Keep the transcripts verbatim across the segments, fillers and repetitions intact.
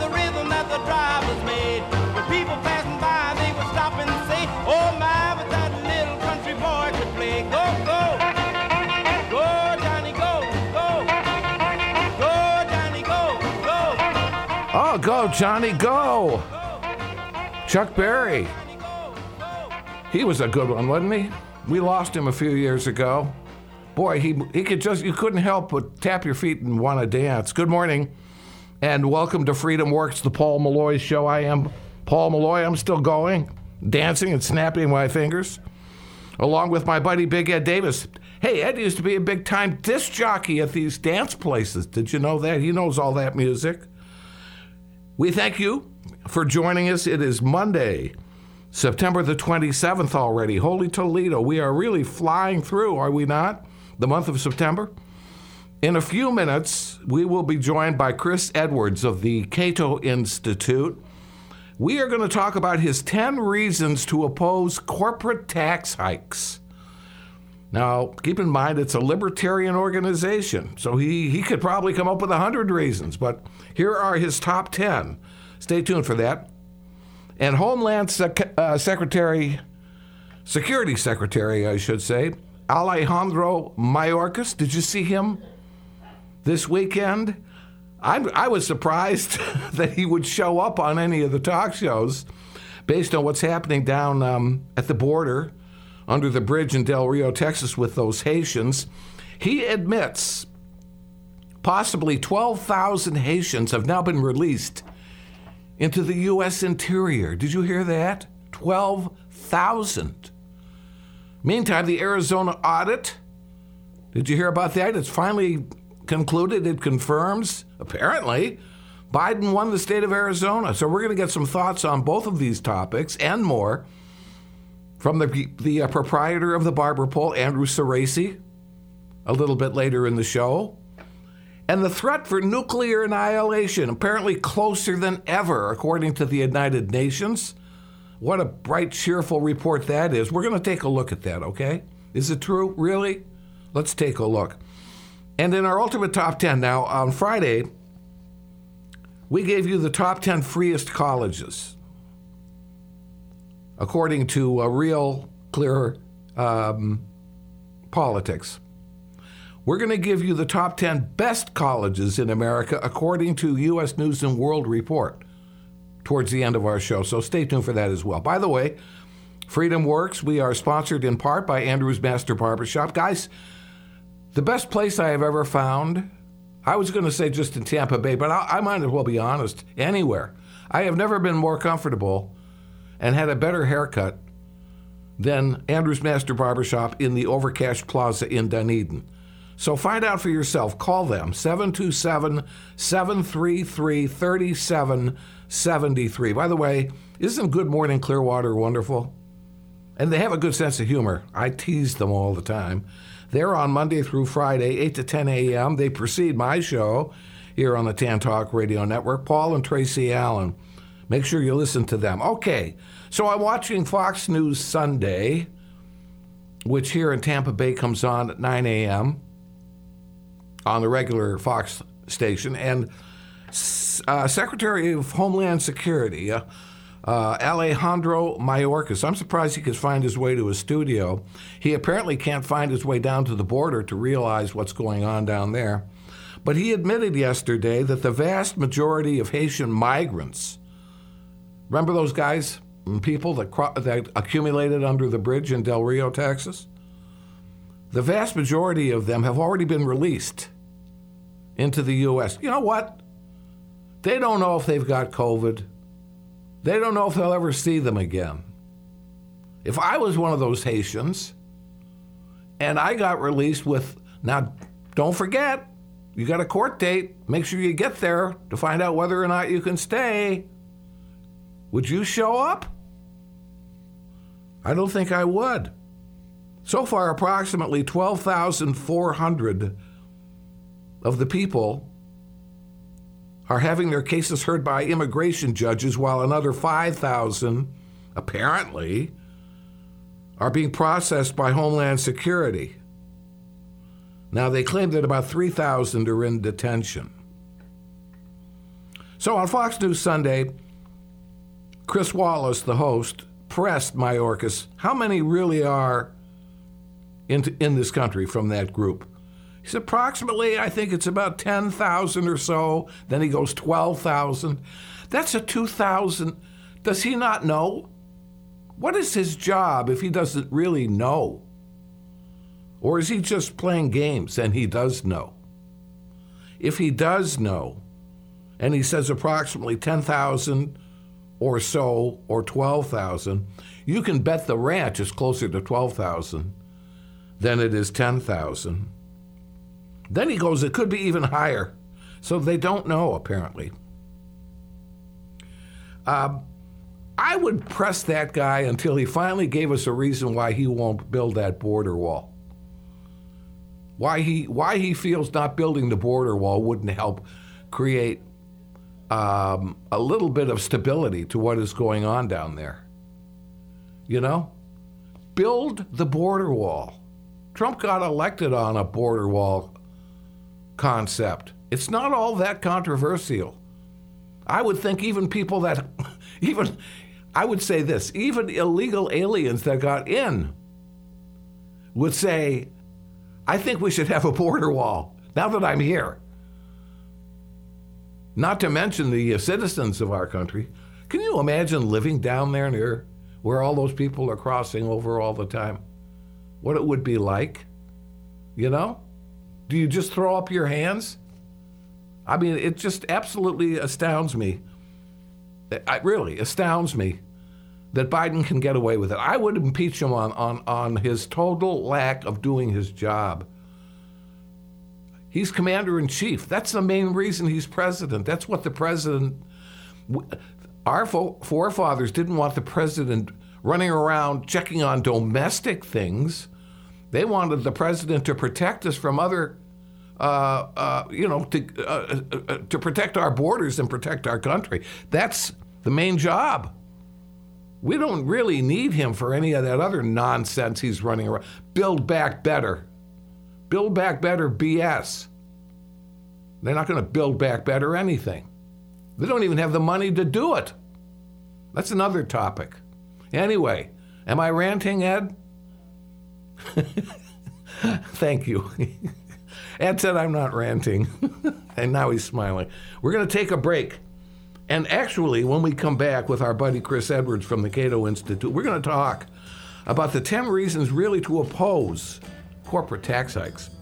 the rhythm that the drivers made. When people passing by, they would stop and say, oh my, but that little country boy could play. Go, go, go, Johnny, go, go, go, Johnny, go, go. Oh, go, Johnny, go. Chuck Berry. He was a good one, wasn't he? We lost him a few years ago. Boy, he he could just, you couldn't help but tap your feet and want to dance. Good morning, and welcome to Freedom Works, the Paul Malloy Show. I am Paul Malloy. I'm still going, dancing and snapping my fingers, along with my buddy Big Ed Davis. Hey, Ed used to be a big-time disc jockey at these dance places. Did you know that? He knows all that music. We thank you for joining us. It is Monday, September the twenty-seventh already. Holy Toledo. We are really flying through, are we not? The month of September. In a few minutes, we will be joined by Chris Edwards of the Cato Institute. We are going to talk about his ten reasons to oppose corporate tax hikes. Now, keep in mind, it's a libertarian organization, so he, he could probably come up with one hundred reasons, but here are his top ten. Stay tuned for that. And Homeland Sec- uh, Secretary, Security Secretary, I should say, Alejandro Mayorkas. Did you see him this weekend? I, I was surprised that he would show up on any of the talk shows based on what's happening down um, at the border under the bridge in Del Rio, Texas with those Haitians. He admits possibly twelve thousand Haitians have now been released into the U S interior. Did you hear that? twelve thousand. Meantime, the Arizona audit, did you hear about that? It's finally concluded. It confirms, apparently, Biden won the state of Arizona. So we're going to get some thoughts on both of these topics and more from the, the uh, proprietor of the Barber Pole, Andrew Cerasi, a little bit later in the show. And the threat for nuclear annihilation, apparently closer than ever, according to the United Nations. What a bright, cheerful report that is. We're going to take a look at that, okay? Is it true? Really? Let's take a look. And in our ultimate top ten, now, on Friday, we gave you the top ten freest colleges, according to a Real Clear um, Politics. We're going to give you the top ten best colleges in America, according to U S News and World Report, towards the end of our show. So stay tuned for that as well. By the way, Freedom Works, we are sponsored in part by Andrew's Master Barbershop. Guys, the best place I have ever found, I was going to say just in Tampa Bay, but I, I might as well be honest, anywhere. I have never been more comfortable and had a better haircut than Andrew's Master Barbershop in the Overcash Plaza in Dunedin. So find out for yourself. Call them, seven two seven, seven three three, three seven seven three. By the way, isn't Good Morning Clearwater wonderful? And they have a good sense of humor. I tease them all the time. They're on Monday through Friday, eight to ten a.m. They precede my show here on the Tan Talk Radio Network, Paul and Tracy Allen. Make sure you listen to them. Okay, so I'm watching Fox News Sunday, which here in Tampa Bay comes on at nine a.m. on the regular Fox station, and uh, Secretary of Homeland Security, uh, uh, Alejandro Mayorkas, I'm surprised he could find his way to his studio. He apparently can't find his way down to the border to realize what's going on down there. But he admitted yesterday that the vast majority of Haitian migrants, remember those guys and people that, cro- that accumulated under the bridge in Del Rio, Texas? The vast majority of them have already been released into the U S. You know what? They don't know if they've got COVID. They don't know if they'll ever see them again. If I was one of those Haitians and I got released with, now don't forget, you got a court date. Make sure you get there to find out whether or not you can stay. Would you show up? I don't think I would. So far, approximately twelve thousand four hundred of the people are having their cases heard by immigration judges, while another five thousand, apparently, are being processed by Homeland Security. Now, they claim that about three thousand are in detention. So on Fox News Sunday, Chris Wallace, the host, pressed Mayorkas how many really are in, in this country from that group. He said, approximately, I think it's about ten thousand or so. Then he goes twelve thousand. That's a two thousand. Does he not know? What is his job if he doesn't really know? Or is he just playing games and he does know? If he does know, and he says approximately ten thousand or so, or twelve thousand, you can bet the ranch is closer to twelve thousand than it is ten thousand. Then he goes, it could be even higher. So they don't know, apparently. Um, I would press that guy until he finally gave us a reason why he won't build that border wall. Why he why he feels not building the border wall wouldn't help create um, a little bit of stability to what is going on down there. You know? Build the border wall. Trump got elected on a border wall concept. It's not all that controversial. I would think even people that, even, I would say this, even illegal aliens that got in would say, I think we should have a border wall now that I'm here. Not to mention the uh, citizens of our country. Can you imagine living down there near where all those people are crossing over all the time? What it would be like, you know? Do you just throw up your hands? I mean, it just absolutely astounds me. It really astounds me that Biden can get away with it. I would impeach him on, on, on his total lack of doing his job. He's commander-in-chief. That's the main reason he's president. That's what the president... Our forefathers didn't want the president running around checking on domestic things. They wanted the president to protect us from other, uh, uh, you know, to, uh, uh, to protect our borders and protect our country. That's the main job. We don't really need him for any of that other nonsense he's running around. Build back better. Build back better B S. They're not going to build back better anything. They don't even have the money to do it. That's another topic. Anyway, am I ranting, Ed? Thank you. Ed said I'm not ranting, and now he's smiling. We're going to take a break. And actually, when we come back with our buddy Chris Edwards from the Cato Institute, we're going to talk about the ten reasons really to oppose corporate tax hikes.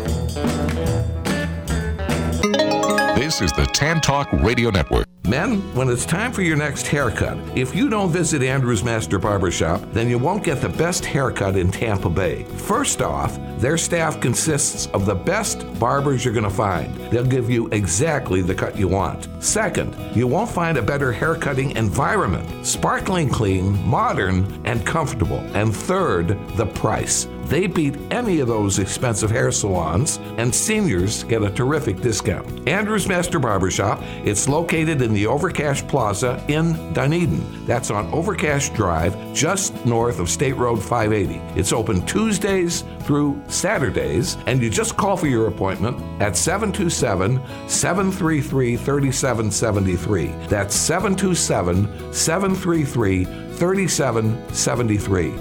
This is the Tan Talk Radio Network. Men, when it's time for your next haircut, if you don't visit Andrew's Master Barbershop, then you won't get the best haircut in Tampa Bay. First off, their staff consists of the best barbers you're going to find. They'll give you exactly the cut you want. Second, you won't find a better haircutting environment. Sparkling clean, modern, and comfortable. And third, the price. They beat any of those expensive hair salons, and seniors get a terrific discount. Andrew's Master Barbershop, it's located in the Overcash Plaza in Dunedin. That's on Overcash Drive, just north of State Road five eighty. It's open Tuesdays through Saturdays, and you just call for your appointment at seven two seven, seven three three, three seven seven three. That's seven two seven, seven three three, three seven seven three.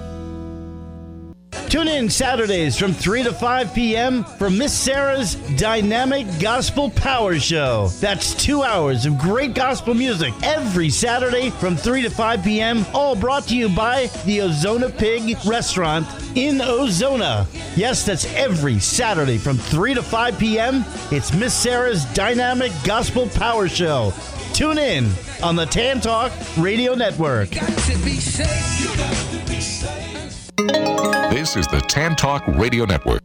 Tune in Saturdays from three to five p.m. for Miss Sarah's Dynamic Gospel Power Show. That's two hours of great gospel music every Saturday from three to five p.m., all brought to you by the Ozona Pig Restaurant in Ozona. Yes, that's every Saturday from three to five p.m. It's Miss Sarah's Dynamic Gospel Power Show. Tune in on the Tan Talk Radio Network. This is the Tan Talk Radio Network.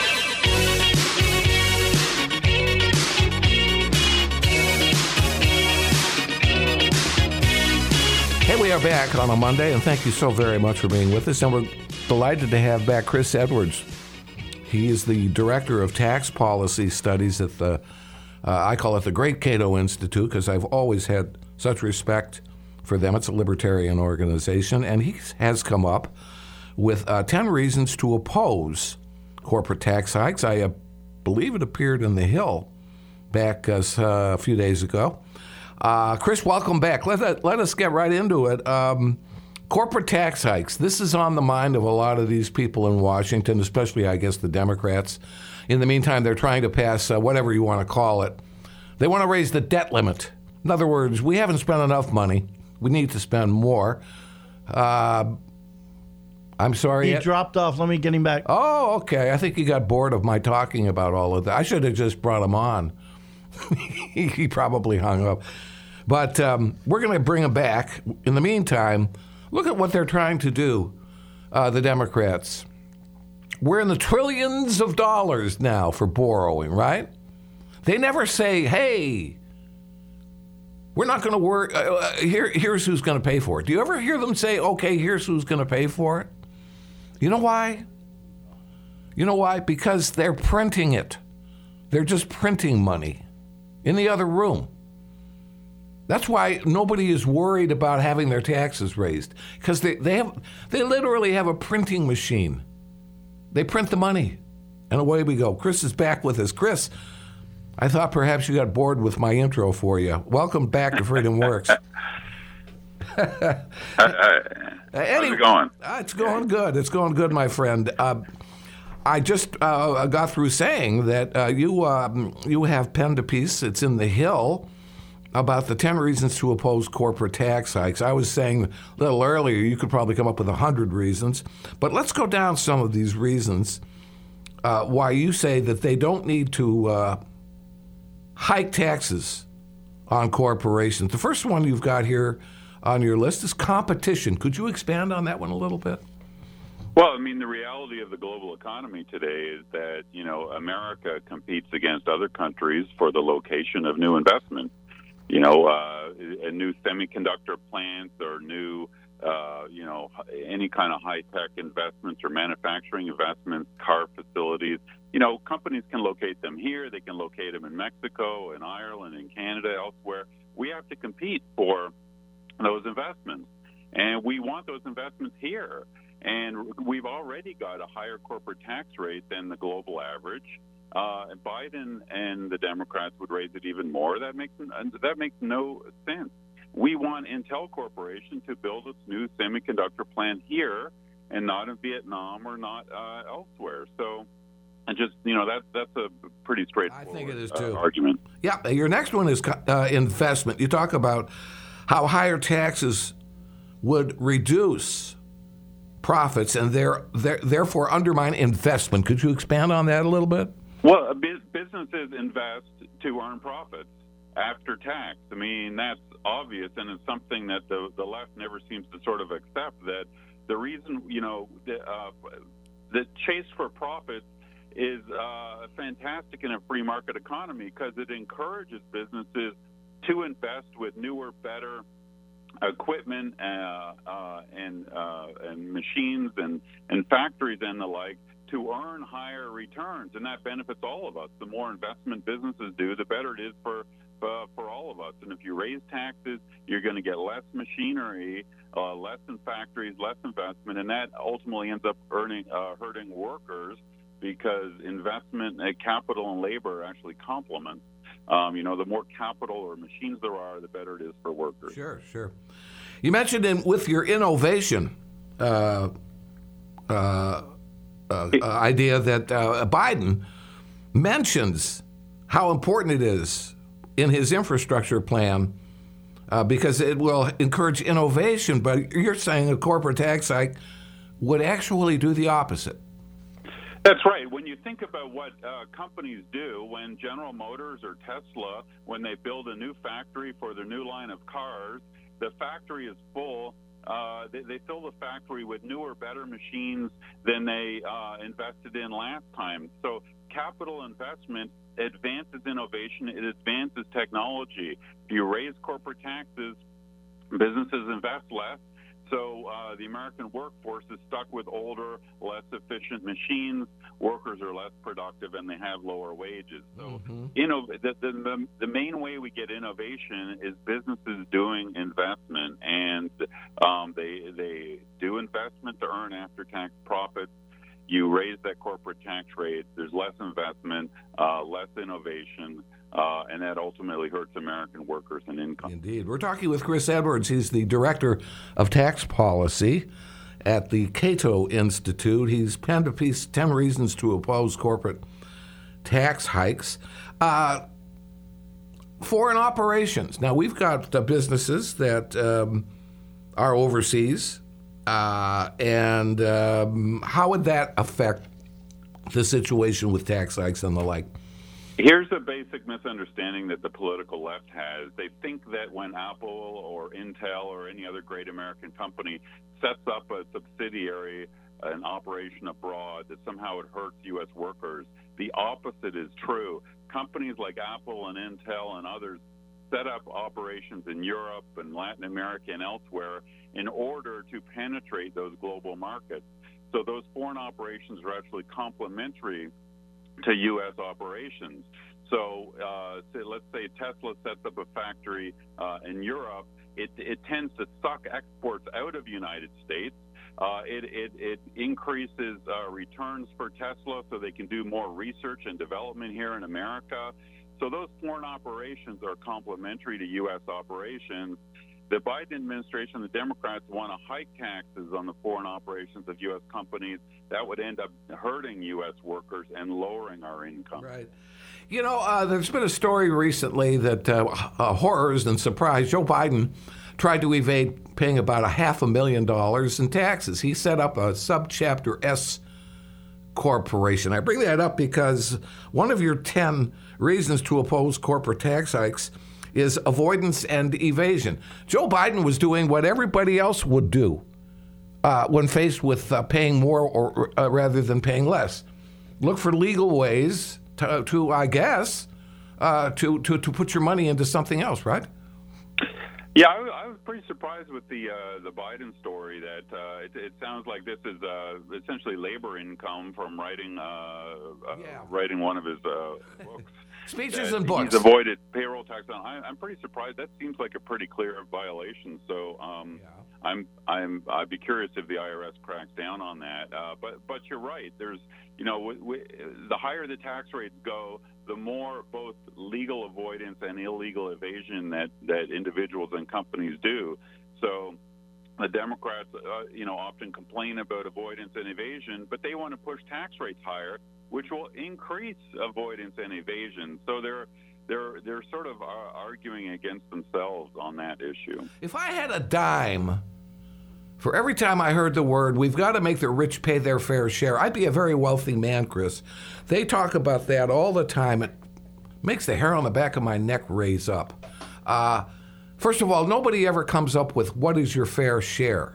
Hey, we are back on a Monday, and thank you so very much for being with us. And we're delighted to have back Chris Edwards. He is the Director of Tax Policy Studies at the, uh, I call it the Great Cato Institute, because I've always had such respect for them. It's a libertarian organization, and he has come up with uh, ten reasons to oppose corporate tax hikes. I uh, believe it appeared in The Hill back uh, a few days ago. Uh, Chris, welcome back. Let, let us get right into it. Um, corporate tax hikes. This is on the mind of a lot of these people in Washington, especially, I guess, the Democrats. In the meantime, they're trying to pass uh, whatever you want to call it. They want to raise the debt limit. In other words, we haven't spent enough money. We need to spend more. Uh, I'm sorry. He Ed? dropped off. Let me get him back. Oh, okay. I think he got bored of my talking about all of that. I should have just brought him on. he, he probably hung up. But um, we're going to bring him back. In the meantime, look at what they're trying to do, uh, the Democrats. We're in the trillions of dollars now for borrowing, right? They never say, hey, we're not going to work. Uh, here, here's who's going to pay for it. Do you ever hear them say, okay, here's who's going to pay for it? You know why? You know why? Because they're printing it. They're just printing money in the other room. That's why nobody is worried about having their taxes raised, because they, they have they literally have a printing machine. They print the money, and away we go. Chris is back with us. Chris, I thought perhaps you got bored with my intro for you. Welcome back to Freedom Works. uh, uh, How's it going? Uh, it's going good. It's going good, my friend. Uh, I just uh, got through saying that uh, you um, you have penned a piece. It's in The Hill about the ten reasons to oppose corporate tax hikes. I was saying a little earlier you could probably come up with one hundred reasons. But let's go down some of these reasons uh, why you say that they don't need to uh, hike taxes on corporations. The first one you've got here on your list is competition. Could you expand on that one a little bit? Well, I mean, the reality of the global economy today is that, you know, America competes against other countries for the location of new investment. You know, uh, a new semiconductor plants or new, uh, you know, any kind of high-tech investments or manufacturing investments, car facilities. You know, companies can locate them here. They can locate them in Mexico, in Ireland, in Canada, elsewhere. We have to compete for those investments, and we want those investments here. And we've already got a higher corporate tax rate than the global average. Uh, Biden and the Democrats would raise it even more. That makes that makes no sense. We want Intel Corporation to build its new semiconductor plant here, and not in Vietnam or not uh, elsewhere. So, and just you know, that that's a pretty straightforward I think it is too. Uh, argument. Yeah, your next one is uh, investment. You talk about how higher taxes would reduce profits and there, there, therefore undermine investment. Could you expand on that a little bit? Well, businesses invest to earn profits after tax. I mean, that's obvious, and it's something that the, the left never seems to sort of accept, that the reason, you know, the, uh, the chase for profits is uh, fantastic in a free market economy because it encourages businesses to invest with newer, better equipment uh, uh, and uh, and machines and, and factories and the like to earn higher returns, and that benefits all of us. The more investment businesses do, the better it is for uh, for all of us. And if you raise taxes, you're going to get less machinery, uh, less in factories, less investment, and that ultimately ends up earning uh, hurting workers because investment, uh, capital, and labor actually complement. Um, you know, the more capital or machines there are, the better it is for workers. Sure, sure. You mentioned in, with your innovation uh, uh, uh, idea that uh, Biden mentions how important it is in his infrastructure plan uh, because it will encourage innovation. But you're saying a corporate tax hike would actually do the opposite. That's right. When you think about what uh, companies do, when General Motors or Tesla, when they build a new factory for their new line of cars, the factory is full. Uh, they, they fill the factory with newer, better machines than they uh, invested in last time. So capital investment advances innovation. It advances technology. If you raise corporate taxes, businesses invest less. So uh, the American workforce is stuck with older, less efficient machines. Workers are less productive, and they have lower wages. So, mm-hmm. you know, the, the the main way we get innovation is businesses doing investment, and um, they they do investment to earn after-tax profits. You raise that corporate tax rate. There's less investment. Uh, uh, less innovation, uh, and that ultimately hurts American workers and income. Indeed. We're talking with Chris Edwards. He's the Director of Tax Policy at the Cato Institute. He's penned a piece, ten Reasons to Oppose Corporate Tax Hikes. Uh, foreign operations. Now, we've got uh, businesses that um, are overseas, uh, and um, how would that affect the situation with tax hikes and the like? Here's a basic misunderstanding that the political left has. They think that when Apple or Intel or any other great American company sets up a subsidiary, an operation abroad, that somehow it hurts U S workers. The opposite is true. Companies like Apple and Intel and others set up operations in Europe and Latin America and elsewhere in order to penetrate those global markets. So those foreign operations are actually complementary to U S operations. So uh, say, let's say Tesla sets up a factory uh, in Europe. It, it tends to suck exports out of the United States. Uh, it, it, it increases uh, returns for Tesla so they can do more research and development here in America. So those foreign operations are complementary to U S operations. The Biden administration, the Democrats, want to hike taxes on the foreign operations of U S companies. That would end up hurting U S workers and lowering our income. Right. You know, uh, there's been a story recently that uh, uh, horrors and surprise. Joe Biden tried to evade paying about a half a million dollars in taxes. He set up a subchapter S corporation. I bring that up because one of your ten reasons to oppose corporate tax hikes is avoidance and evasion. Joe Biden was doing what everybody else would do uh, when faced with uh, paying more or uh, rather than paying less. Look for legal ways to, to I guess, uh, to, to, to put your money into something else, right? Yeah, I, I was pretty surprised with the uh, the Biden story. That uh, it, it sounds like this is uh, essentially labor income from writing uh, uh, yeah. writing one of his uh, books. Speeches and books. He's avoided payroll tax. I, I'm pretty surprised. That seems like a pretty clear violation. So um, yeah. I'm I'm I'd be curious if the I R S cracks down on that. Uh, but but you're right. There's you know we, we, the higher the tax rates go, the more both legal avoidance and illegal evasion that, that individuals and companies do. So the Democrats, uh, you know, often complain about avoidance and evasion, but they want to push tax rates higher, which will increase avoidance and evasion. So they're they're they're sort of arguing against themselves on that issue. If I had a dime for every time I heard the word, we've got to make the rich pay their fair share, I'd be a very wealthy man, Chris. They talk about that all the time. It makes the hair on the back of my neck raise up. Uh, first of all, nobody ever comes up with what is your fair share.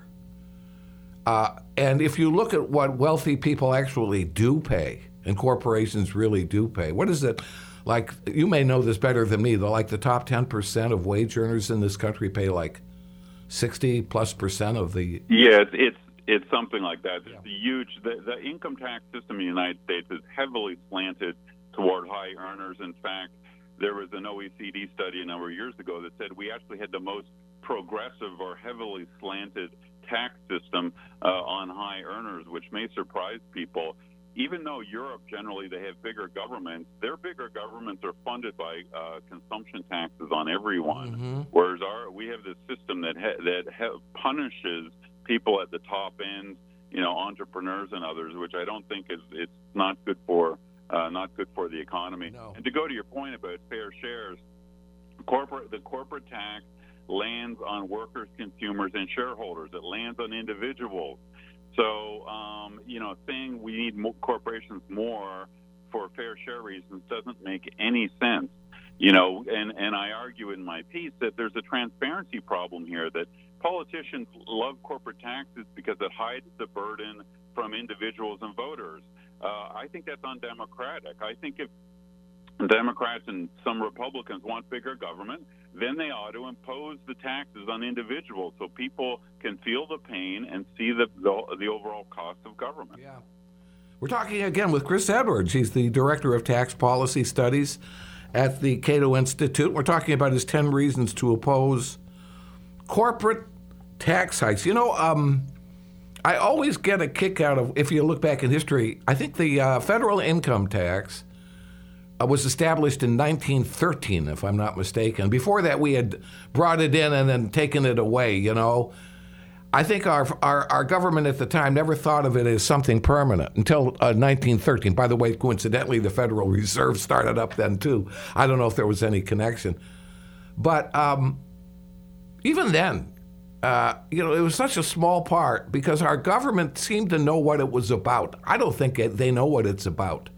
Uh, and if you look at what wealthy people actually do pay, and corporations really do pay, what is it? Like, you may know this better than me, though, like the top ten percent of wage earners in this country pay like sixty plus percent of the... Yeah, it's it's, it's something like that. Yeah. It's a huge... The, the income tax system in the United States is heavily slanted toward high earners. In fact, there was an O E C D study a number of years ago that said we actually had the most progressive or heavily slanted tax system uh, on high earners, which may surprise people. Even though Europe, generally, they have bigger governments, their bigger governments are funded by uh, consumption taxes on everyone, mm-hmm. whereas our we have this system that ha- that ha- punishes people at the top end, you know, entrepreneurs and others, which I don't think is it's not good for uh, not good for the economy. No. And to go to your point about fair shares, corporate the corporate tax lands on workers, consumers, and shareholders. It lands on individuals. So, um, you know, saying we need more corporations more for fair share reasons doesn't make any sense. You know, and, and I argue in my piece that there's a transparency problem here, that politicians love corporate taxes because it hides the burden from individuals and voters. Uh, I think that's undemocratic. I think if Democrats and some Republicans want bigger government, then they ought to impose the taxes on individuals so people can feel the pain and see the the, the overall cost of government. Yeah. We're talking again with Chris Edwards. He's the Director of Tax Policy Studies at the Cato Institute. We're talking about his ten reasons to oppose corporate tax hikes. You know, um, I always get a kick out of, if you look back in history, I think the uh, federal income tax uh, was established in nineteen thirteen, if I'm not mistaken. Before that, we had brought it in and then taken it away, you know. I think our, our, our government at the time never thought of it as something permanent until uh, nineteen thirteen. By the way, coincidentally, the Federal Reserve started up then, too. I don't know if there was any connection. But um, even then, uh, you know, it was such a small part because our government seemed to know what it was about. I don't think it, they know what it's about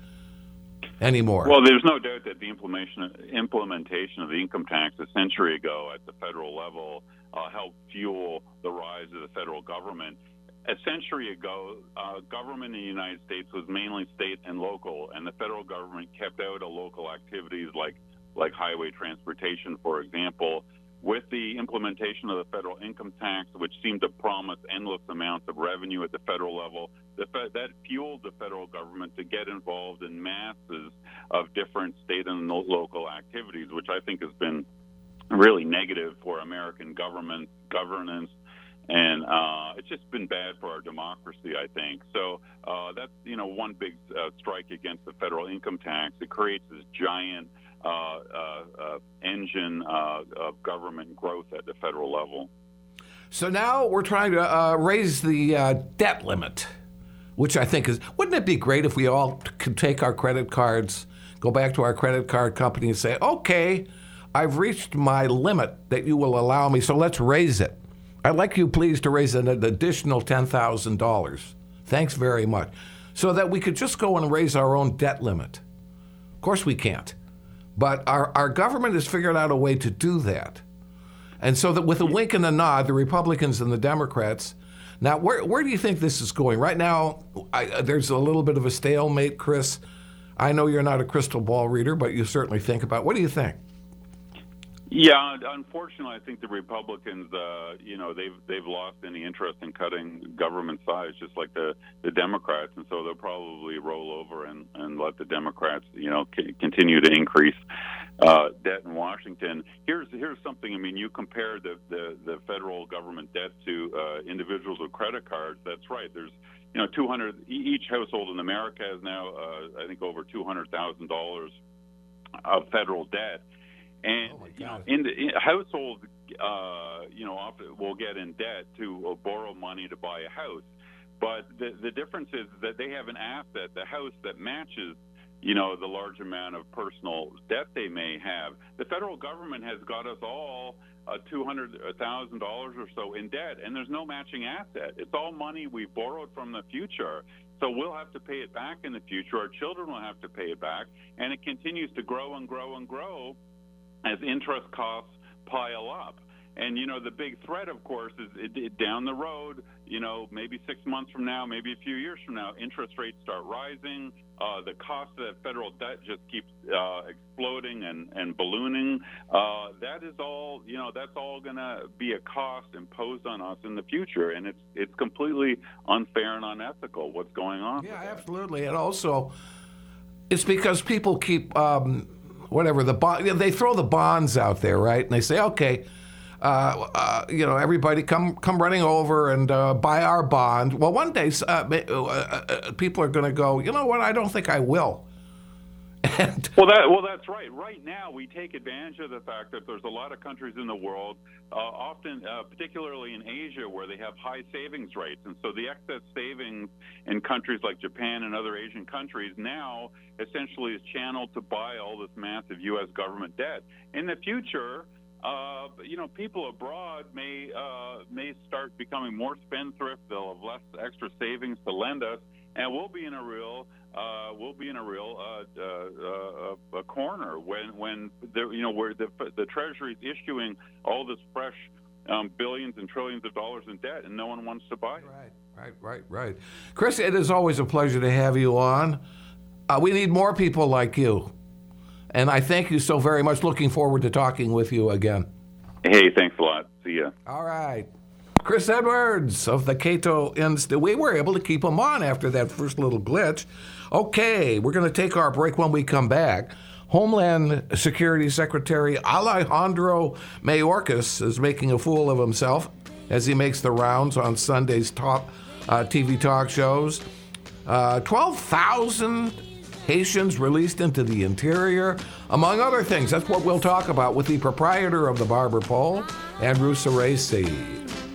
anymore. Well, there's no doubt that the implementation implementation of the income tax a century ago at the federal level uh, helped fuel the rise of the federal government. A century ago, uh, government in the United States was mainly state and local, and the federal government kept out of local activities like like highway transportation, for example. With the implementation of the federal income tax, which seemed to promise endless amounts of revenue at the federal level, the fe- that fueled the federal government to get involved in masses of different state and lo- local activities, which I think has been really negative for American government governance, and uh, it's just been bad for our democracy, I think. So uh, that's, you know, one big uh, strike against the federal income tax. It creates this giant Uh, uh, uh, engine uh, of government growth at the federal level. So now we're trying to uh, raise the uh, debt limit, which I think is, wouldn't it be great if we all could take our credit cards, go back to our credit card company and say, okay, I've reached my limit that you will allow me, so let's raise it. I'd like you please to raise an additional ten thousand dollars. Thanks very much. So that we could just go and raise our own debt limit. Of course we can't. But our, our government has figured out a way to do that. And so that with a wink and a nod, the Republicans and the Democrats, now where where do you think this is going? Right now, I, there's a little bit of a stalemate, Chris. I know you're not a crystal ball reader, but you certainly think about, what do you think? Yeah, unfortunately, I think the Republicans, uh, you know, they've they've lost any interest in cutting government size, just like the, the Democrats, and so they'll probably roll over and, and let the Democrats, you know, c- continue to increase uh, debt in Washington. Here's here's something. I mean, you compare the, the, the federal government debt to uh, individuals with credit cards. That's right. There's you know two hundred each household in America has now uh, I think over two hundred thousand dollars of federal debt. And oh you know, in the in, households, uh, you know, often will get in debt to uh, borrow money to buy a house. But the the difference is that they have an asset, the house, that matches, you know, the large amount of personal debt they may have. The federal government has got us all uh, two hundred thousand dollars or so in debt, and there's no matching asset. It's all money we borrowed from the future. So we'll have to pay it back in the future. Our children will have to pay it back, and it continues to grow and grow and grow as interest costs pile up. And, you know, the big threat, of course, is it, it, down the road, you know, maybe six months from now, maybe a few years from now, interest rates start rising. Uh, the cost of that federal debt just keeps uh, exploding and, and ballooning. Uh, that is all, you know, that's all going to be a cost imposed on us in the future. And it's it's completely unfair and unethical what's going on. Yeah, absolutely. And also, it's because people keep... Um, whatever, the bond, they throw the bonds out there, right? And they say, okay, uh, uh, you know, everybody come come running over and uh, buy our bond. Well, one day uh, uh, uh, people are going to go, you know what, I don't think I will. And well, that well, that's right. Right now, we take advantage of the fact that there's a lot of countries in the world, uh, often, uh, particularly in Asia, where they have high savings rates, and so the excess savings in countries like Japan and other Asian countries now essentially is channeled to buy all this massive U S government debt. In the future, uh, you know, people abroad may uh, may start becoming more spendthrift. They'll have less extra savings to lend us, and we'll be in a real uh, we'll be in a real uh, uh, uh, a corner when when the, you know where the the Treasury is issuing all this fresh um, billions and trillions of dollars in debt, and no one wants to buy it. Right, right, right, right. Chris, it is always a pleasure to have you on. Uh, we need more people like you. And I thank you so very much. Looking forward to talking with you again. Hey, thanks a lot. See ya. All right. Chris Edwards of the Cato Institute. We were able to keep him on after that first little glitch. Okay, we're going to take our break. When we come back, Homeland Security Secretary Alejandro Mayorkas is making a fool of himself as he makes the rounds on Sunday's top uh, T V talk shows. Uh, twelve thousand Haitians released into the interior, among other things. That's what we'll talk about with the proprietor of the Barber Pole, Andrew Ceresi.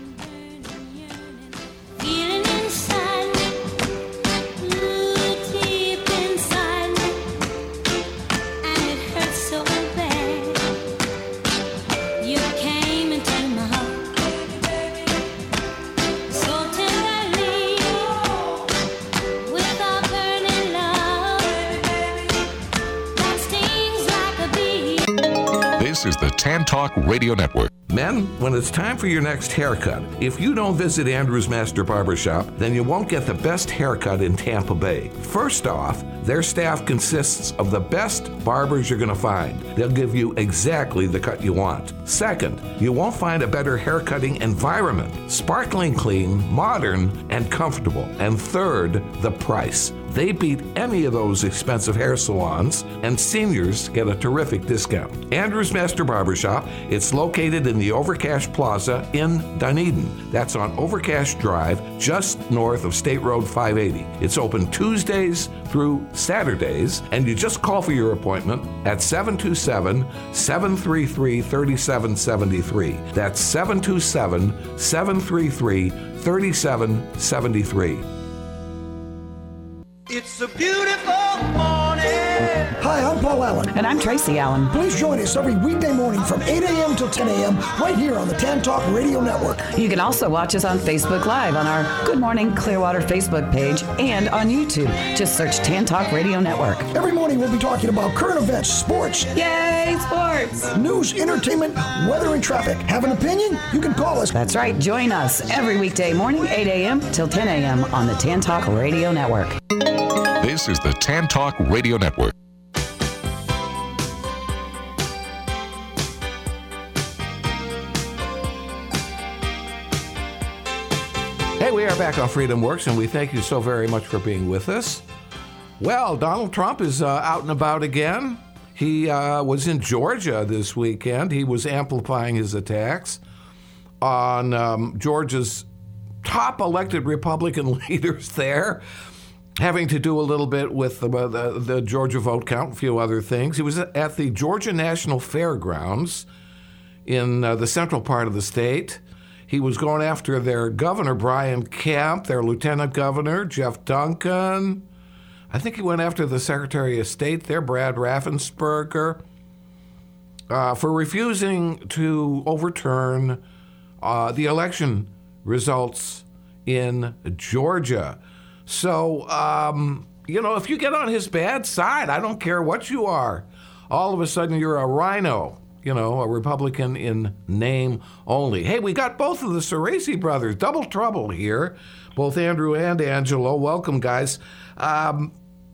This is the Tan Talk Radio Network. Men, when it's time for your next haircut, if you don't visit Andrew's Master Barbershop, then you won't get the best haircut in Tampa Bay. First off, their staff consists of the best barbers you're going to find. They'll give you exactly the cut you want. Second, you won't find a better haircutting environment. Sparkling clean, modern, and comfortable. And third, the price. They beat any of those expensive hair salons, and seniors get a terrific discount. Andrew's Master Barbershop, it's located in the Overcash Plaza in Dunedin. That's on Overcash Drive, just north of State Road five eighty. It's open Tuesdays through Saturdays, and you just call for your appointment at seven two seven, seven three three, three seven seven three. That's seven two seven, seven three three, three seven seven three. It's a beautiful morning. Hi, I'm Paul Allen. And I'm Tracy Allen. Please join us every weekday morning from eight a.m. till ten a.m. right here on the Tan Talk Radio Network. You can also watch us on Facebook Live on our Good Morning Clearwater Facebook page and on YouTube. Just search Tan Talk Radio Network. Every morning we'll be talking about current events, sports. Yay, sports! News, entertainment, weather, and traffic. Have an opinion? You can call us. That's right. Join us every weekday morning, eight a.m. till ten a.m. on the Tan Talk Radio Network. This is the Tan Talk Radio Network. Hey, we are back on Freedom Works, and we thank you so very much for being with us. Well, Donald Trump is uh, out and about again. He uh, was in Georgia this weekend. He was amplifying his attacks on um, Georgia's top elected Republican leaders there, having to do a little bit with the, the, the Georgia vote count, a few other things. He was at the Georgia National Fairgrounds in uh, the central part of the state. He was going after their governor, Brian Kemp, their lieutenant governor, Jeff Duncan. I think he went after the Secretary of State there, Brad Raffensperger, uh, for refusing to overturn uh, the election results in Georgia. So, um, you know, if you get on his bad side, I don't care what you are, all of a sudden you're a rhino, you know, a Republican in name only. Hey, we got both of the Ceresi brothers, double trouble here, both Andrew and Angelo. Welcome, guys. Um,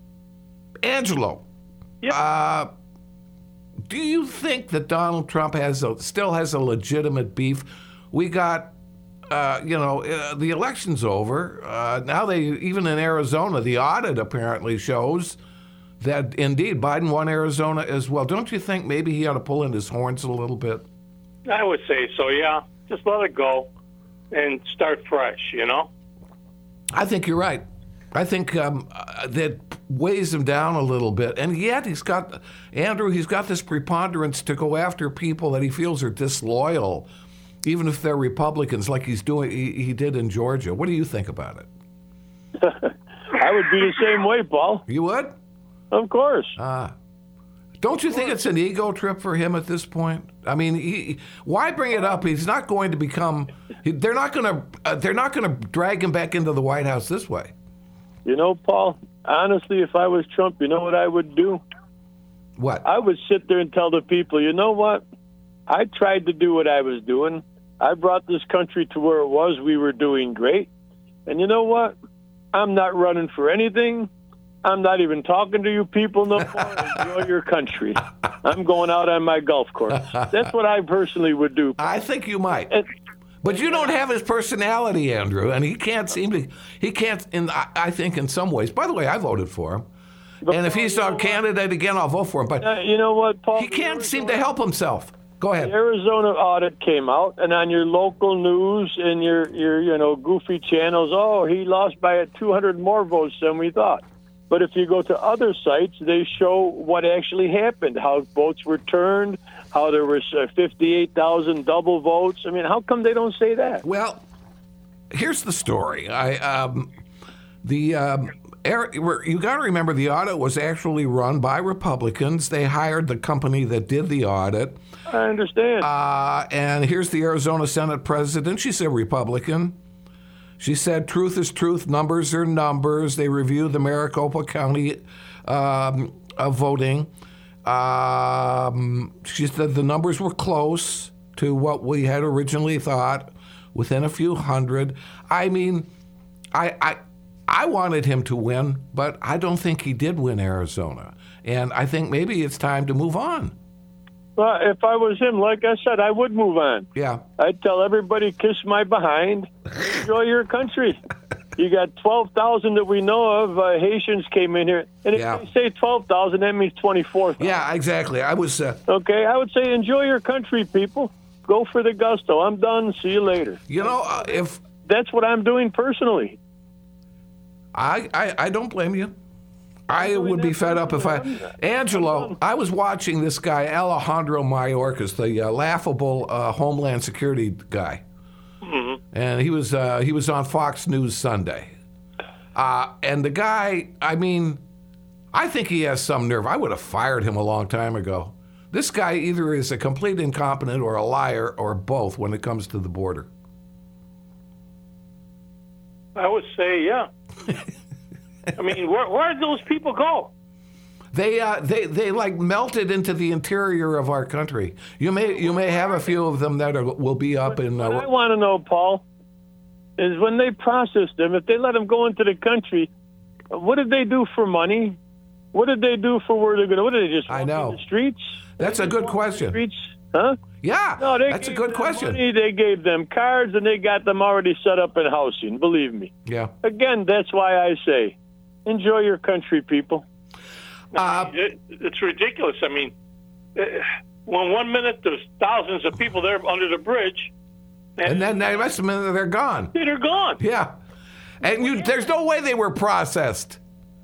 Angelo, yep. uh, do you think that Donald Trump has a, still has a legitimate beef? We got... Uh, you know, uh, the election's over. Uh, now they, even in Arizona, the audit apparently shows that indeed Biden won Arizona as well. Don't you think maybe he ought to pull in his horns a little bit? I would say so, yeah. Just let it go and start fresh, you know? I think you're right. I think um, uh, that weighs him down a little bit. And yet he's got, Andrew, he's got this preponderance to go after people that he feels are disloyal, even if they're Republicans, like he's doing, he, he did in Georgia. What do you think about it? I would be the same way, Paul. You would? Of course. Ah. Don't you think it's an ego trip for him at this point? I mean, he, why bring it up? He's not going to become. He, they're not going to. Uh, they're not going to drag him back into the White House this way. You know, Paul. Honestly, if I was Trump, you know what I would do? What? I would sit there and tell the people, you know what? I tried to do what I was doing. I brought this country to where it was. We were doing great. And you know what? I'm not running for anything. I'm not even talking to you people no more. Enjoy your country. I'm going out on my golf course. That's what I personally would do. I think you might. And, but you don't have his personality, Andrew, and he can't seem to. He can't. In I, I think in some ways. By the way, I voted for him. But and if he's our candidate again, I'll vote for him. But uh, you know what, Paul? He can't seem to help himself. Go ahead. The Arizona audit came out, and on your local news and your, your you know goofy channels, oh, he lost by two hundred more votes than we thought. But if you go to other sites, they show what actually happened, how votes were turned, how there was uh, fifty-eight thousand double votes. I mean, how come they don't say that? Well, here's the story. I um, the um, air, you got to remember the audit was actually run by Republicans. They hired the company that did the audit. I understand. Uh, and here's the Arizona Senate president. She's a Republican. She said, truth is truth, numbers are numbers. They reviewed the Maricopa County um, uh, voting. Um, she said the numbers were close to what we had originally thought, within a few hundred. I mean, I, I, I wanted him to win, but I don't think he did win Arizona. And I think maybe it's time to move on. Well, if I was him, like I said, I would move on. Yeah. I'd tell everybody, kiss my behind, enjoy your country. You got twelve thousand that we know of. Uh, Haitians came in here. And if Yeah. they say twelve thousand, that means twenty-four thousand. Yeah, exactly. I was... Uh, Okay, I would say enjoy your country, people. Go for the gusto. I'm done. See you later. you know, uh, if... That's what I'm doing personally. I, I, I don't blame you. I would be fed up if I... Angelo, I was watching this guy, Alejandro Mayorkas, the uh, laughable uh, Homeland Security guy. Mm-hmm. And he was uh, he was on Fox News Sunday. Uh, and the guy, I mean, I think he has some nerve. I would have fired him a long time ago. This guy either is a complete incompetent or a liar or both when it comes to the border. I would say, yeah. I mean, where where did those people go? They uh, they they like melted into the interior of our country. You may you may have a few of them that are, will be up in. Uh, What I want to know, Paul, is when they process them, if they let them go into the country, what did they do for money? What did they do for where they're going to? What did they just walk I know. in the streets? That's a good question. Streets, huh? Yeah, No, they that's a gave good them question. money, they gave them cards, and they got them already set up in housing. Believe me. Yeah. Again, that's why I say, enjoy your country, people. Uh, It, it's ridiculous. I mean, uh, when one minute there's thousands of people there under the bridge, and then the rest of them, they're gone. they're gone. Yeah. And you, there's no way they were processed.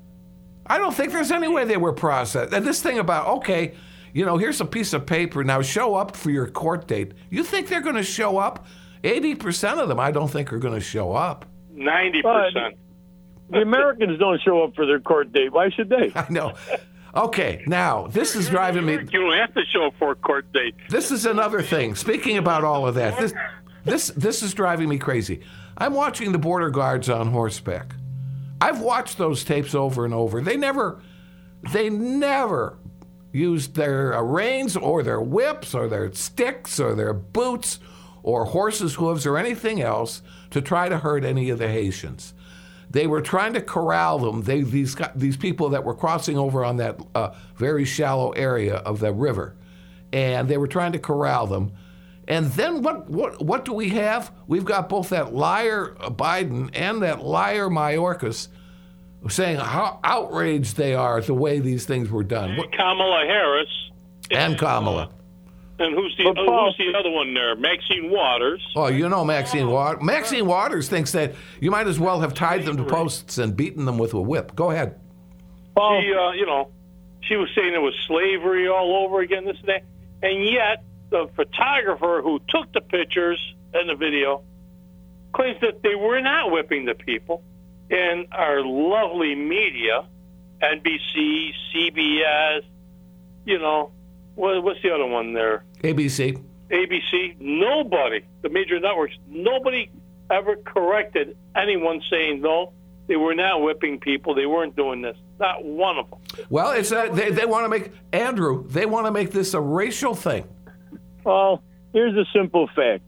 I don't think there's any way they were processed. And this thing about, okay, you know, here's a piece of paper. Now show up for your court date. You think they're going to show up? eighty percent of them I don't think are going to show up. ninety percent. The Americans don't show up for their court date. Why should they? I know. Okay, now, this is driving me... You don't have to show up for a court date. This is another thing. Speaking about all of that, this this this is driving me crazy. I'm watching the border guards on horseback. I've watched those tapes over and over. They never, they never used their uh, reins or their whips or their sticks or their boots or horses' hooves or anything else to try to hurt any of the Haitians. They were trying to corral them. They these these people that were crossing over on that uh, very shallow area of the river, and they were trying to corral them. And then what what what do we have? We've got both that liar Biden and that liar Mayorkas saying how outraged they are at the way these things were done. And Kamala Harris. And Kamala. And who's the, But Paul- who's the other one there? Maxine Waters. Oh, you know Maxine Waters. Maxine Waters thinks that you might as well have tied them to posts and beaten them with a whip. Go ahead. Paul, She, uh, you know, she was saying it was slavery all over again, this and that. And yet, the photographer who took the pictures and the video claims that they were not whipping the people. And our lovely media, N B C, C B S, you know, what, what's the other one there? A B C. A B C, nobody, the major networks, nobody ever corrected anyone saying, no, they were not whipping people. They weren't doing this. Not one of them. Well, it's a, they, they want to make, Andrew, they want to make this a racial thing. Paul, here's a simple fact.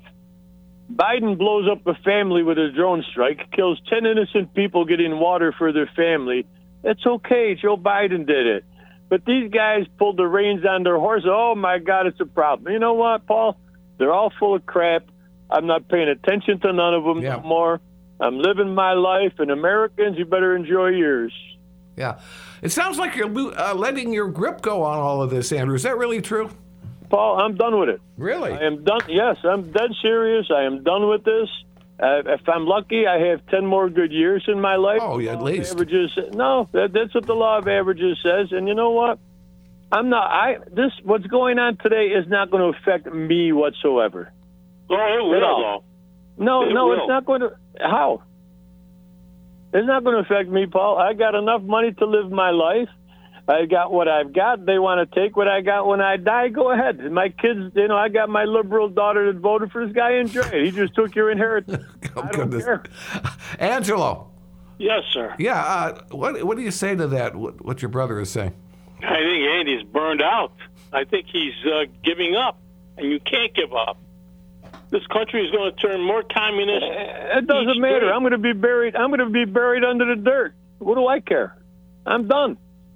Biden blows up a family with a drone strike, kills ten innocent people getting water for their family. It's okay. Joe Biden did it. But these guys pulled the reins on their horse. Oh, my God, it's a problem. You know what, Paul? They're all full of crap. I'm not paying attention to none of them Yeah. no more. I'm living my life, and Americans, you better enjoy yours. Yeah. It sounds like you're lo- uh, letting your grip go on all of this, Andrew. Is that really true? Paul, I'm done with it. Really? I am done. Yes, I'm dead serious. I am done with this. Uh, if I'm lucky, I have ten more good years in my life. Oh, yeah, at least. Averages, no, that, that's what the law of averages says. And you know what? I'm not. I this what's going on today is not going to affect me whatsoever. Oh, it will. At all. No, It no, will. it's not going to. How? It's not going to affect me, Paul. I got enough money to live my life. I got what I've got. They want to take what I got when I die. Go ahead. My kids, you know, I got my liberal daughter that voted for this guy. Enjoy it. He just took your inheritance. Oh, I don't goodness. care. Angelo. Yes, sir. Yeah. Uh, what What do you say to that? What, what your brother is saying? I think Andy's burned out. I think he's uh, giving up, and you can't give up. This country is going to turn more communist. It doesn't each matter. day. I'm going to be buried. I'm going to be buried under the dirt. What do I care? I'm done.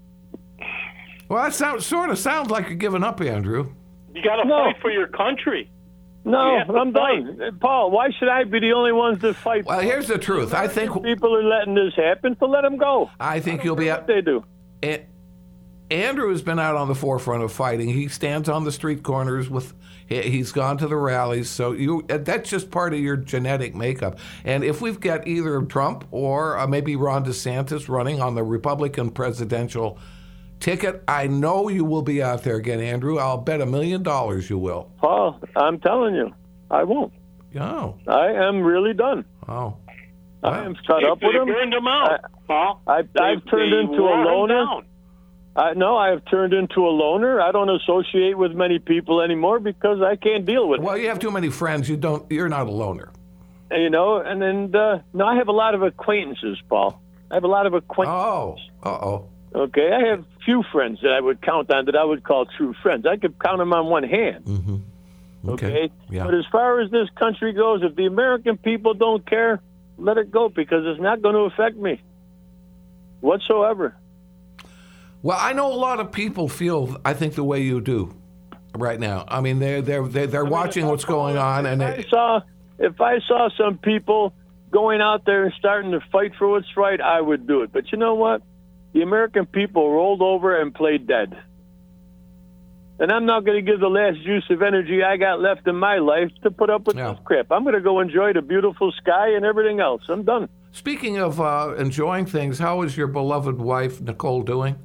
Well, that sounds, sort of sounds like you're giving up, Andrew. You got to No. fight for your country. No, You have to I'm fight. done. Paul, why should I be the only ones that fight? Well, here's the truth. I think People are letting this happen, so let them go. I think you'll be What out. they do. A- Andrew has been out on the forefront of fighting. He stands on the street corners with. he- He's gone to the rallies, so you. That's just part of your genetic makeup. And if we've got either Trump or uh, maybe Ron DeSantis running on the Republican presidential ticket, I know you will be out there again, Andrew. I'll bet a million dollars you will. Paul, I'm telling you, I won't. Oh, I am really done. oh. I am fed They, up with they them. burned him out, Paul. I, They- I've turned they into a wore him loner. down. I, no, I have turned into a loner. I don't associate with many people anymore because I can't deal with Well, you have too many friends. You don't. You're not a loner. it. You know, and then uh, no, I have a lot of acquaintances, Paul. I have a lot of acquaintances. Oh, uh oh. Okay, I have few friends that I would count on that I would call true friends. I could count them on one hand. Mm-hmm. Okay. Okay, Yeah. but as far as this country goes, if the American people don't care, let it go because it's not going to affect me whatsoever. Well, I know a lot of people feel, I think, the way you do right now. I mean, they're they're they're, they're watching what's going on, and If I it, saw if I saw some people going out there and starting to fight for what's right, I would do it. But you know what? The American people rolled over and played dead. And I'm not going to give the last juice of energy I got left in my life to put up with Yeah. this crap. I'm going to go enjoy the beautiful sky and everything else. I'm done. speaking of uh, enjoying things, how is your beloved wife Nicole doing?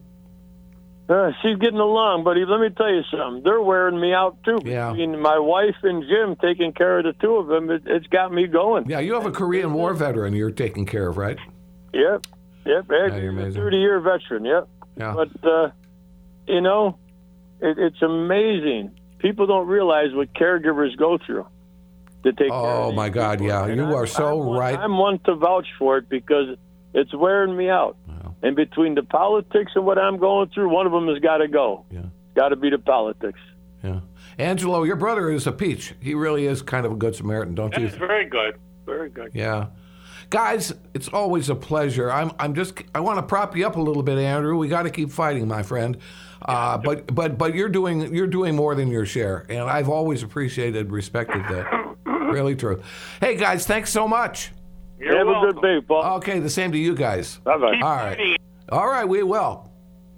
Uh, she's getting along, buddy. Let me tell you something. They're wearing me out, too. Yeah. Between my wife and Jim taking care of the two of them, it, it's got me going. Yeah, you have a Korean War veteran you're taking care of, right? Yep. Yep. you're Actually, a amazing. thirty-year veteran, yep. Yeah. But, uh, you know, it, it's amazing. People don't realize what caregivers go through to take care Oh of my these God, people. yeah, And you I'm- are so I'm one- right. I'm one to vouch for it because it's wearing me out. And between the politics and what I'm going through, one of them has got to go. Yeah. Got to be the politics. Yeah. Angelo, your brother is a peach. He really is kind of a good Samaritan, don't That you? is very good. Very good. Yeah. Guys, it's always a pleasure. I'm I'm just I want to prop you up a little bit, Andrew. We got to keep fighting, my friend. Uh, but but but you're doing you're doing more than your share, and I've always appreciated, respected that. Really true. Hey guys, thanks so much. You're Have welcome. a good day, Paul. Okay, the same to you guys. Bye-bye. Keep All right. fighting. All right, we will.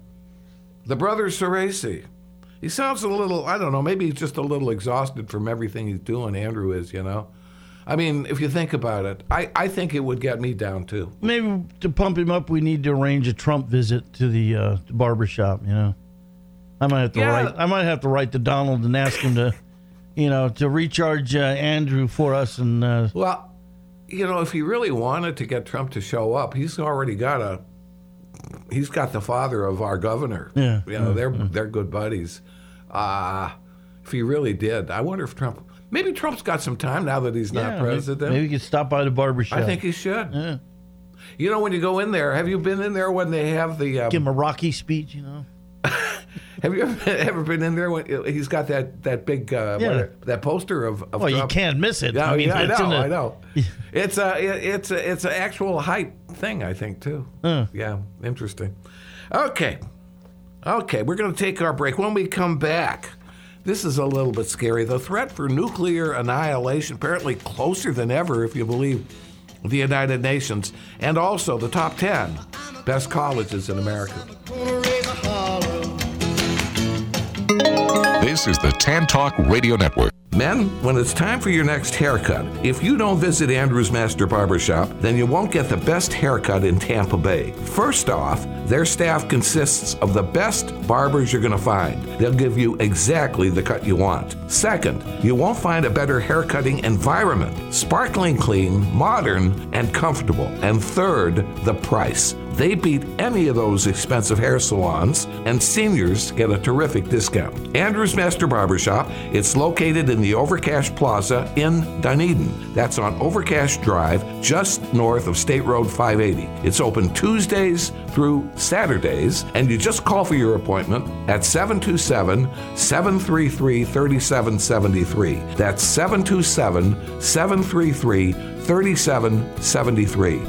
The brother Ceresi. He sounds a little, I don't know, maybe he's just a little exhausted from everything he's doing, Andrew is, you know? I mean, if you think about it, I, I think it would get me down, too. Maybe to pump him up, we need to arrange a Trump visit to the uh, barber shop. You know, I might have to Yeah. write. I might have to write to Donald and ask him to, you know, to recharge uh, Andrew for us. And uh, Well, you know, if he really wanted to get Trump to show up, he's already got a, he's got the father of our governor. Yeah, You know, yeah, they're they're good buddies. Uh, if he really did, I wonder if Trump, maybe Trump's got some time now that he's yeah, not maybe- president. maybe, he could stop by the barber shop. I think he should. Yeah. You know, when you go in there, have you been in there when they have the? Um, Give him a Rocky speech. You know. have you ever, ever been in there when he's got that that big uh, Yeah. what, that poster of, of Well, you Trump? can't miss it. Yeah, I mean, yeah, I it's know, in a- I know. It's a it, it's a it's an actual height thing, I think, too. Huh. Yeah, interesting. Okay, okay, we're going to take our break. When we come back, this is a little bit scary. The threat for nuclear annihilation apparently closer than ever, if you believe the United Nations, and also the top ten best colleges in America. This is the Tan Talk Radio Network. Men, when it's time for your next haircut, if you don't visit Andrew's Master Barbershop, then you won't get the best haircut in Tampa Bay. First off, their staff consists of the best barbers you're going to find. They'll give you exactly the cut you want. Second, you won't find a better haircutting environment. Sparkling clean, modern, and comfortable. And third, the price. They beat any of those expensive hair salons, and seniors get a terrific discount. Andrew's Master Barbershop, it's located in the Overcash Plaza in Dunedin. That's on Overcash Drive, just north of State Road five eighty. It's open Tuesdays through Saturdays, and you just call for your appointment at seven two seven, seven three three, three seven seven three. That's seven two seven, seven three three, three seven seven three.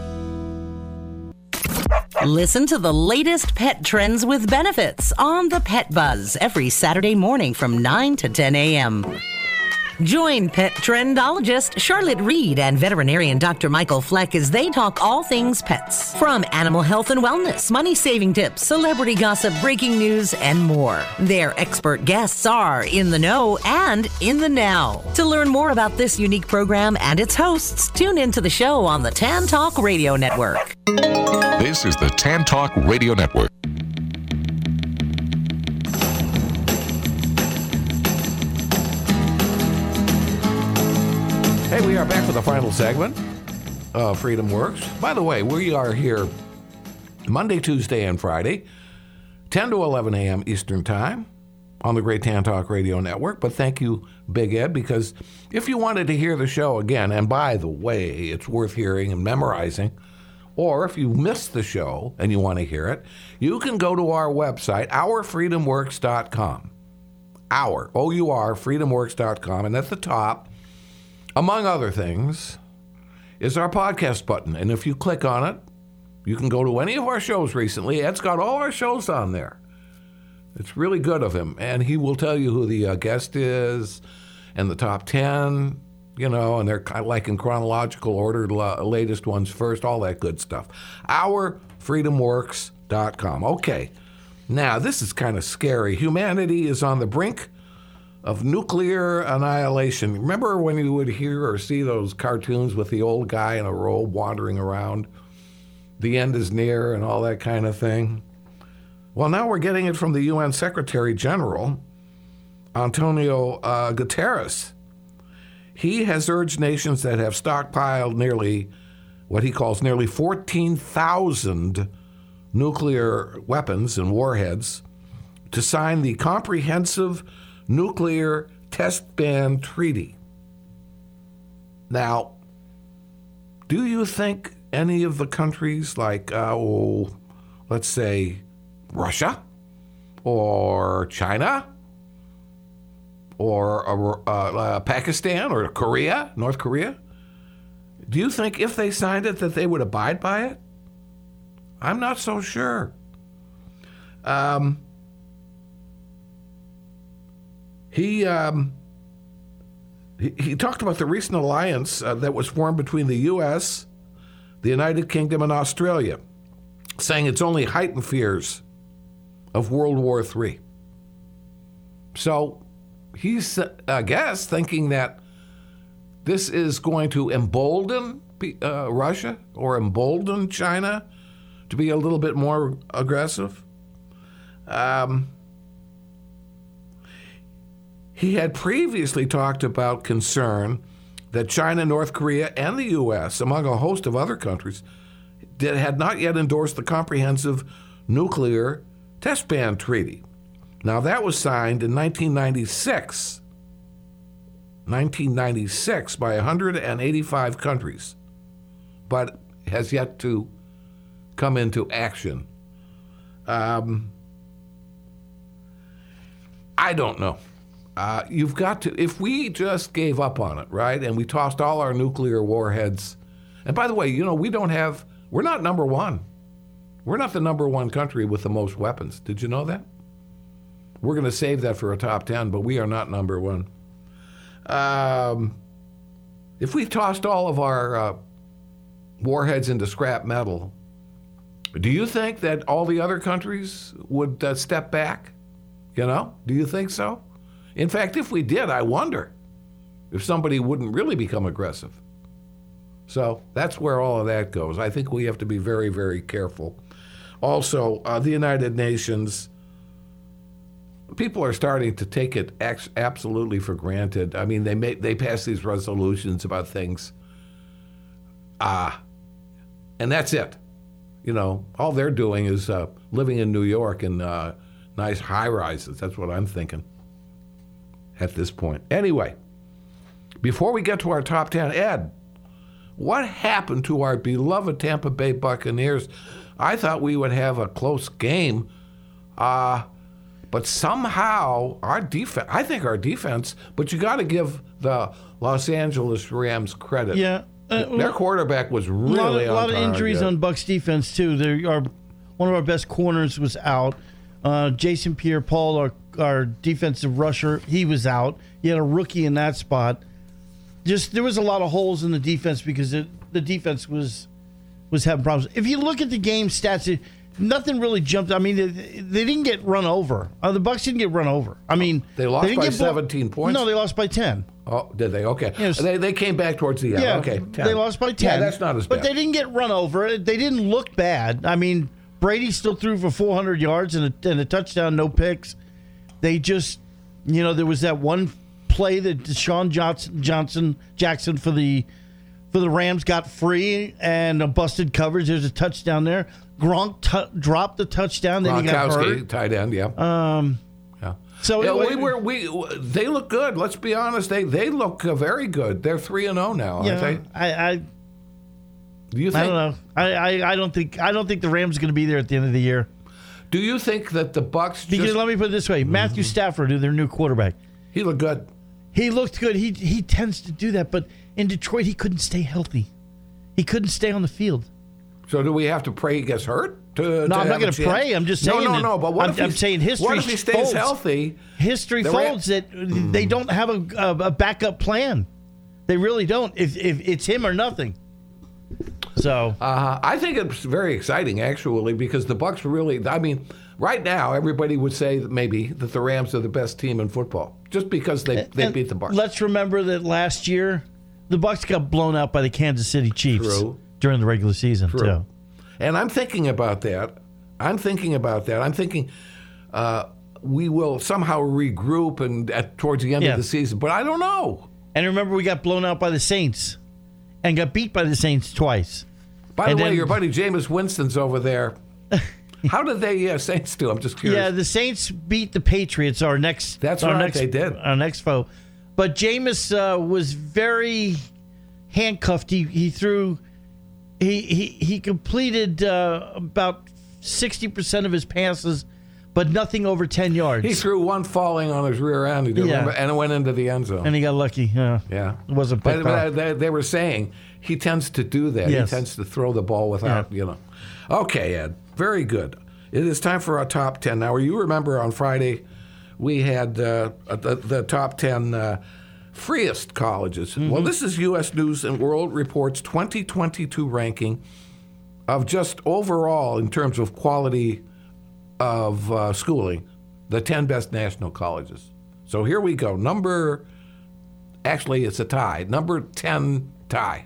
Listen to the latest pet trends with benefits on the Pet Buzz every Saturday morning from nine to ten a.m. Join pet trendologist Charlotte Reed and veterinarian Doctor Michael Fleck as they talk all things pets. From animal health and wellness, money-saving tips, celebrity gossip, breaking news, and more. Their expert guests are in the know and in the now. To learn more about this unique program and its hosts, tune into the show on the Tan Talk Radio Network. This is the Tan Talk Radio Network. Hey, we are back with the final segment of Freedom Works. By the way, we are here Monday, Tuesday, and Friday, ten to eleven a.m. Eastern Time on the Great Tan Talk Radio Network. But thank you, Big Ed, because if you wanted to hear the show again, and by the way, it's worth hearing and memorizing, or if you missed the show and you want to hear it, you can go to our website, our freedom works dot com. Our, O U R, freedom works dot com, and at the top, among other things, is our podcast button. And if you click on it, you can go to any of our shows recently. Ed's got all our shows on there. It's really good of him. And he will tell you who the uh, guest is and the top ten, you know, and they're kind of like in chronological order, la- latest ones first, all that good stuff. our freedom works dot com. Okay, now this is kind of scary. Humanity is on the brink of nuclear annihilation. Remember when you would hear or see those cartoons with the old guy in a robe wandering around? The end is near and all that kind of thing. Well, now we're getting it from the U N Secretary General, Antonio uh, Guterres. He has urged nations that have stockpiled nearly, what he calls nearly fourteen thousand nuclear weapons and warheads to sign the Comprehensive Nuclear Test Ban Treaty. Now, do you think any of the countries like, uh, oh, let's say, Russia or China or uh, uh, Pakistan or Korea, North Korea, do you think if they signed it that they would abide by it? I'm not so sure. Um... He, um, he he talked about the recent alliance uh, that was formed between the U S, the United Kingdom, and Australia, saying it's only heightened fears of World War Three. So he's, I guess, thinking that this is going to embolden uh, Russia or embolden China to be a little bit more aggressive. Um... He had previously talked about concern that China, North Korea, and the U S, among a host of other countries, did, had not yet endorsed the Comprehensive Nuclear Test Ban Treaty. Now, that was signed in nineteen ninety-six. nineteen ninety-six by one hundred eighty-five countries, but has yet to come into action. Um, I don't know. Uh, you've got to, if we just gave up on it, right, and we tossed all our nuclear warheads, and by the way, you know, we don't have, we're not number one. We're not the number one country with the most weapons. Did you know that? We're going to save that for a top ten, but we are not number one. Um, if we tossed all of our uh, warheads into scrap metal, do you think that all the other countries would uh, step back? You know, do you think so? In fact, if we did, I wonder if somebody wouldn't really become aggressive. So that's where all of that goes. I think we have to be very, very careful. Also, uh, the United Nations, people are starting to take it ex- absolutely for granted. I mean, they make, they pass these resolutions about things, ah, and that's it. You know, all they're doing is uh, living in New York in uh, nice high-rises. That's what I'm thinking at this point. Anyway, before we get to our top ten, Ed, what happened to our beloved Tampa Bay Buccaneers? I thought we would have a close game, uh, but somehow our defense, I think our defense, but you got to give the Los Angeles Rams credit. Yeah. Uh, Their quarterback was really a lot of, on a lot of target. injuries on Bucs defense, too. There are, one of our best corners was out. Uh, Jason Pierre-Paul, our, our defensive rusher, he was out. You had a rookie in that spot. Just there was a lot of holes in the defense because it, the defense was was having problems. If you look at the game stats, it, nothing really jumped. I mean, they, they didn't get run over. Uh, the Bucs didn't get run over. I mean, they lost they didn't by get seventeen points. No, they lost by ten. Oh, did they? Okay. Yes. They they came back towards the end. Yeah, okay. ten. They lost by ten. Yeah, that's not as but bad. But they didn't get run over. They didn't look bad. I mean, Brady still threw for four hundred yards and a, and a touchdown, no picks. They just, you know, there was that one play that Deshaun Johnson, Johnson Jackson for the for the Rams got free and a busted coverage. There's a touchdown there. Gronk t- dropped the touchdown. Then he got hurt. Tight end, yeah. Um, yeah. So yeah, it, we were we. They look good. Let's be honest. They they look uh, very good. They're three and zero now, yeah, aren't they? I, I do you think? I don't know. I, I, I don't think I don't think the Rams are going to be there at the end of the year. Do you think that the Bucs? Because just, let me put it this way: Matthew mm-hmm. Stafford, their new quarterback, he looked good. He looked good. He he tends to do that, but in Detroit, he couldn't stay healthy. He couldn't stay on the field. So do we have to pray he gets hurt? To, no, to I'm not going to pray. I'm just saying. No, no, that, no. But what I'm, if he, I'm saying history? What if he stays folds. healthy? History the folds Ram- that they don't have a, a, a backup plan. They really don't. If if it's him or nothing. So uh, I think it's very exciting, actually, because the Bucs really. I mean, right now, everybody would say that maybe that the Rams are the best team in football, just because they they and beat the Bucs. Let's remember that last year, the Bucs got blown out by the Kansas City Chiefs True. during the regular season True. too. And I'm thinking about that. I'm thinking about that. I'm thinking uh, we will somehow regroup and at, towards the end Yeah. of the season, but I don't know. And remember, we got blown out by the Saints, and got beat by the Saints twice. By And the way, then- your buddy Jameis Winston's over there. How did they uh, Saints do? I'm just curious. Yeah, the Saints beat the Patriots. Our next, That's our right, next, they did. Our next foe, but Jameis uh, was very handcuffed. He he threw, he he he completed uh, about sixty percent of his passes, but nothing over ten yards. He threw one falling on his rear end, you Yeah. remember, and it went into the end zone. and he got lucky. Yeah, yeah, it wasn't But, picked but off. they, they were saying he tends to do that. Yes. He tends to throw the ball without, Yeah. you know. Okay, Ed. Very good. It is time for our top ten. Now, you remember on Friday we had uh, the, the top ten uh, freest colleges. Mm-hmm. Well, this is U S News and World Report's twenty twenty-two ranking of just overall, in terms of quality of uh, schooling, the ten best national colleges. So here we go. Number, actually, it's a tie. Number ten tie.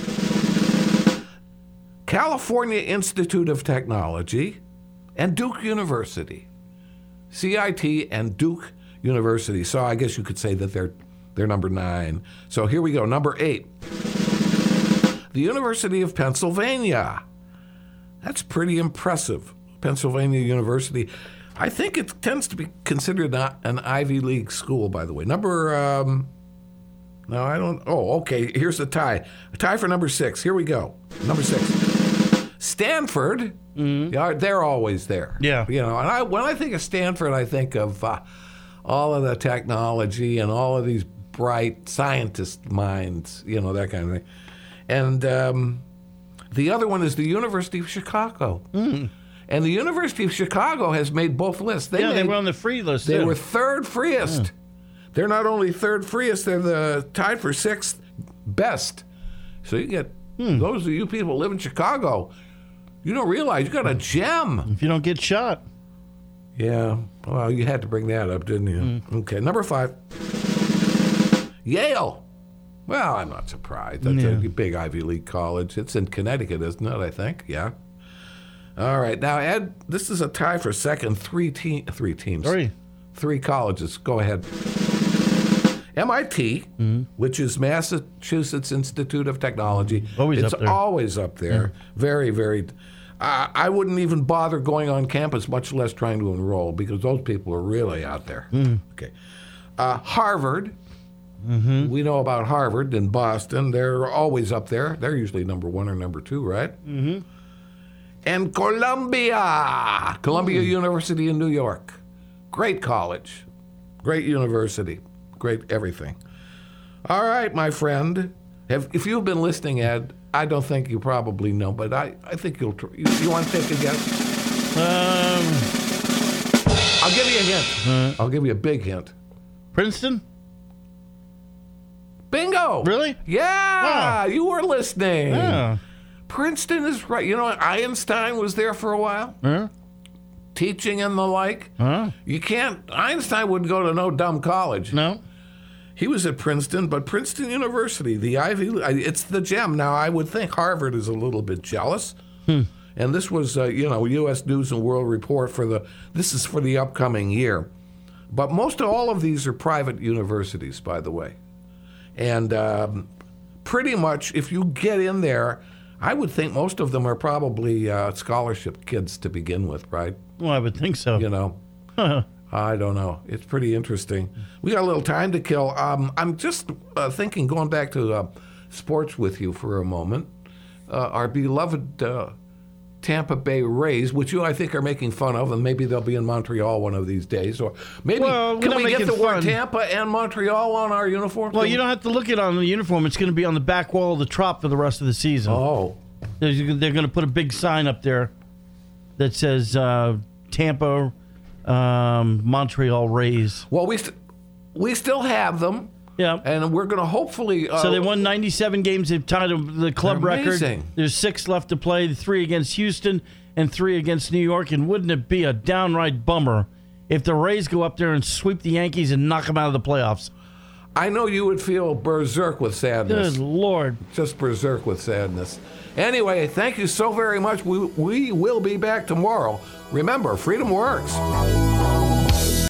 California Institute of Technology and Duke University. C I T and Duke University. So I guess you could say that they're they're number nine. So here we go. Number eight. The University of Pennsylvania. That's pretty impressive. Pennsylvania University. I think it tends to be considered not an Ivy League school, by the way. Number, um, no, I don't, oh, okay, here's the tie. A tie for number six. Here we go. Number six. Stanford, Mm-hmm. yeah, they're always there. Yeah. You know, and I, when I think of Stanford, I think of uh, all of the technology and all of these bright scientist minds, you know, that kind of thing. And um, the other one is the University of Chicago. Mm. And the University of Chicago has made both lists. They yeah, made, they were on the free list. They too. were third freest. Yeah. They're not only third freest, they're the tied for sixth best. So you get, Hmm. those of you people who live in Chicago, you don't realize you got a gem. If you don't get shot. Yeah. Well, you had to bring that up, didn't you? Mm. Okay. Number five. Yale. Well, I'm not surprised. That's Yeah. a big Ivy League college. It's in Connecticut, isn't it? I think. Yeah. All right. Now, Ed, this is a tie for second. Three te- three teams. Three. Three colleges. Go ahead. M I T, Mm-hmm. which is Massachusetts Institute of Technology. Always it's up there. always up there. Very, very. Uh, I wouldn't even bother going on campus, much less trying to enroll, because those people are really out there. Mm. Okay. Uh, Harvard. Mm-hmm. We know about Harvard in Boston. They're always up there. They're usually number one or number two, right? Mm-hmm. And Columbia, Columbia University in New York. Great college, great university, great everything. All right, my friend. Have, if you've been listening, Ed, I don't think you probably know, but I, I think you'll. Tr- you, you want to take a guess? Um, I'll give you a hint. Uh, I'll give you a big hint. Princeton? Bingo! Really? Yeah, you were listening. Yeah. Princeton is right. You know, Einstein was there for a while, Huh? teaching and the like. Huh? You can't. Einstein wouldn't go to no dumb college. No. He was at Princeton, but Princeton University, the Ivy, it's the gem. Now, I would think Harvard is a little bit jealous. Hmm. And this was, uh, you know, U S News and World Report for the. This is for the upcoming year. But most of all of these are private universities, by the way. And um, pretty much, if you get in there, I would think most of them are probably uh, scholarship kids to begin with, right? Well, I would think so. You know, I don't know. It's pretty interesting. We got a little time to kill. Um, I'm just uh, thinking, going back to uh, sports with you for a moment. Uh, our beloved uh, Tampa Bay Rays, which you I think are making fun of, and maybe they'll be in Montreal one of these days, or maybe Well, we're can not we get making the word fun. Tampa and Montreal on our uniform? Well, you don't have to look it on the uniform. It's going to be on the back wall of the Trop for the rest of the season. Oh. They're, they're going to put a big sign up there that says uh, Tampa, um, Montreal Rays. Well, we st- we still have them. Yeah. And we're going to hopefully... Uh, So they won ninety-seven games. They've tied the club They're record. amazing. There's six left to play, three against Houston and three against New York. And wouldn't it be a downright bummer if the Rays go up there and sweep the Yankees and knock them out of the playoffs? I know you would feel berserk with sadness. Good Lord. Just berserk with sadness. Anyway, thank you so very much. We, we will be back tomorrow. Remember, freedom works.